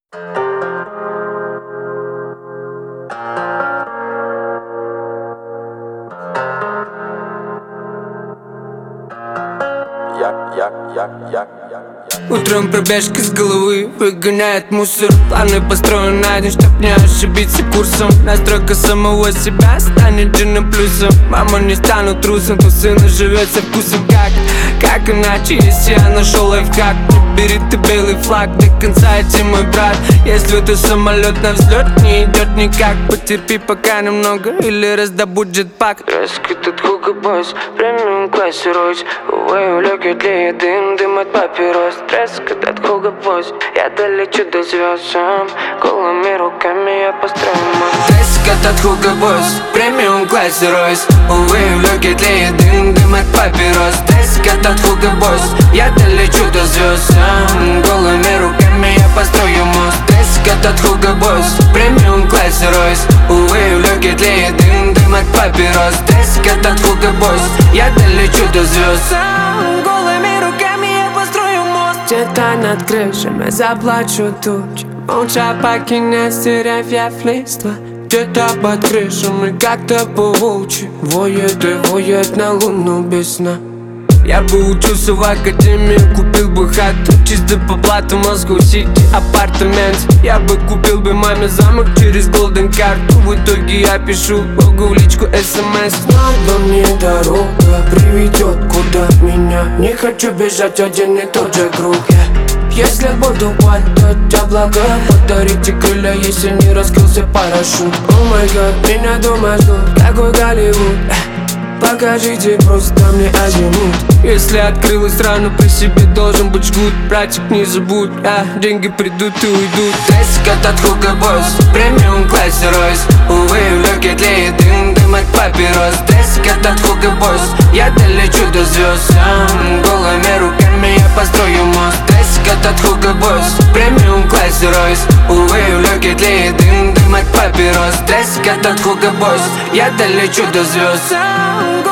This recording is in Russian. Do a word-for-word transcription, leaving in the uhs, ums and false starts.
Утром пробежка с головы выгоняет мусор. Планы построены на день, чтоб не ошибиться курсом. Настройка самого себя станет джином плюсом. Мама, не стану трусом, то сына живет со вкусом. Как, как иначе, если я нашел лайфхак? Не бери ты белый флаг, до конца идти, мой брат. Если ты самолет на взлет не идет никак, потерпи пока немного или раздобудь джетпак. Резко тут Hugo Boss, премиум классе Ройс. Увы, улёгий тлеет дым, дым от папирос. Резко тут Hugo Boss, я долечу до звезд сам. Голыми руками я построю мост. Резко тут Hugo Boss, премиум классе Ройс. Увы, улёгий тлеет дым, дым от папирос. Резко тут Hugo Boss, я долечу до звезд сам. Голыми руками я построю мост. Резко тут Hugo Boss, премиум классе Ройс. Увы, улёгий тлеет дым, дым от папирос. Резко тут Hugo Boss, я долечу до звезд сам. Голыми руками я построю мост. Где-то над крышами заплачу тучи, молча покинет с деревьев листва. Где-то под крышами как-то паучи воет и воет на луну без сна. Я бы учился в академии, купил бы хату чисто по плату, Москва-Сити, апартамент. Я бы купил бы маме замок через голден карту. В итоге я пишу Богу в личку смс. Надо мне дорога приведет куда меня. Не хочу бежать один и тот же круг. Если буду падать, облака, подарите крылья, если не раскрылся парашют. О май гад, меня дома ждут, такой Голливуд. Покажите просто мне азимут. Если открылась рано, при себе должен быть жгут. Братик, не забудь, а деньги придут и уйдут. Резко тут Hugo Boss, премиум классе Ройс. Увы, в лёгких тлеет дым, дым от папирос. Резко тут Hugo Boss, я долечу до звезд сам. Голыми руками я построю мост. Резко тут Hugo Boss, премиум классе Ройс. Увы, в лёгких тлеет дым, дым от папирос. Резко тут Hugo Boss, я долечу до звезд сам.